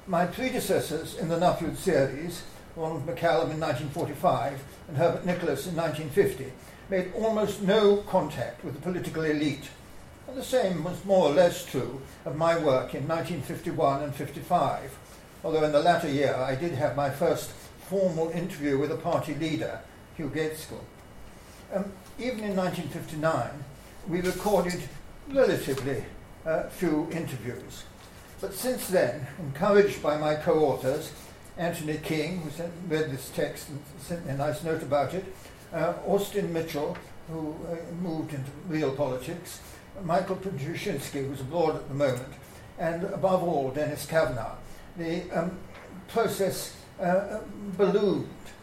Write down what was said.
My predecessors in the Nuffield series, Ronald McCallum in 1945 and Herbert Nicholas in 1950, made almost no contact with the political elite. And the same was more or less true of my work in 1951 and 55, although in the latter year I did have my first formal interview with a party leader, Hugh Gaitskell. Even in 1959, we recorded relatively few interviews. But since then, encouraged by my co-authors, Anthony King, who read this text and sent me a nice note about it, Austin Mitchell, who moved into real politics, Michael Patrushinsky, who's abroad at the moment, and above all, Dennis Kavanagh, the process ballooned